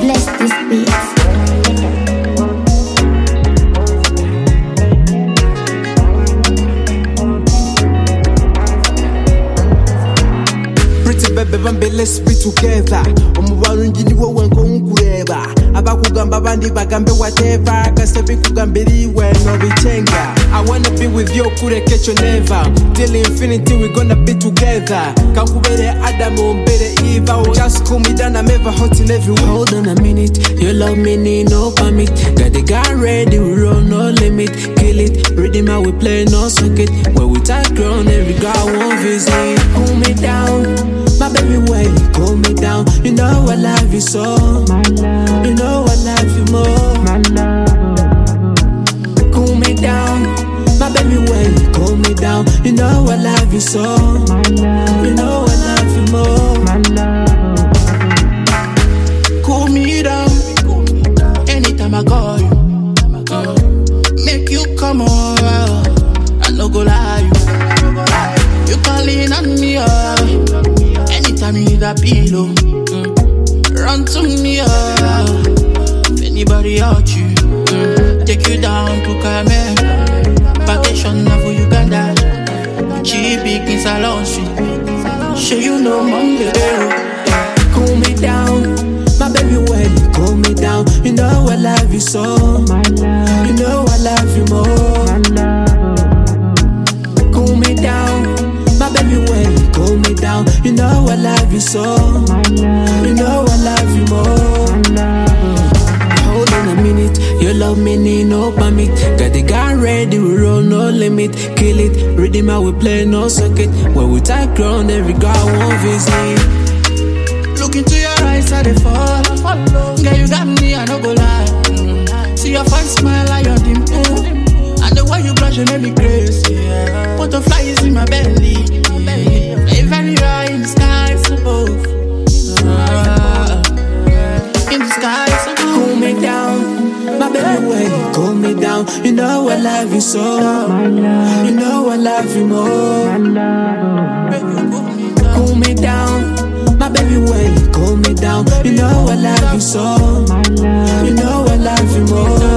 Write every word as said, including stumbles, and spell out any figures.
Bless this beat. Baby, bambe, let's be together. Omubalo njini wo wenko unkureba. Abakugamba bandi bagambe whatever. Kasebi kugambiriwe no bichenga. I wanna be with you kure kecho never. Till infinity we gonna be together. Kakubere Adam umbere Eva. Just cool me down, I'm ever hot in everywhere. Hold on a minute, you love me need no permit. Got the guy ready, we run no limit. Kill it, rhythm how we play no circuit. When we touch ground, every guy won't visit. Cool me down. My baby, when you cool me down, you know I love you so. You know I love you more. Cool me down. My baby, when you cool me down, you know I love you so. You know I love you more. Cool me down. Anytime I call you, uh, make you come over. I no go lie. You calling on me, uh. Anytime you need a pillow, mm, run to me, uh, if anybody hurt you, mm, take you down to Kamen, vacation now for Uganda, cheap big in Salon Street, show you know Monday. Cool me down, my baby when you cool me down, you know I love you so, you know I love you more. Cool me down. My baby, when you cool me down, you know I love you so. You know I love you more. Hold on a minute, you love me need no permit. Got the guy ready, we roll no limit. Kill it, rhythm how we play no circuit. When we type ground, every guy won't visit. Look into your eyes, I dey fall. Girl, you got me, I no go lie. See your fine smile, I your dimple. And the way you blush, you make me crazy. Butterflies in my belly. Fly very high in the skies above. Uh, in the skies above. Cool me down, my baby when you cool me down, you know I love you so. You know I love you more. Cool me down, my baby when you cool me down, you know I love you so. You know I love you more.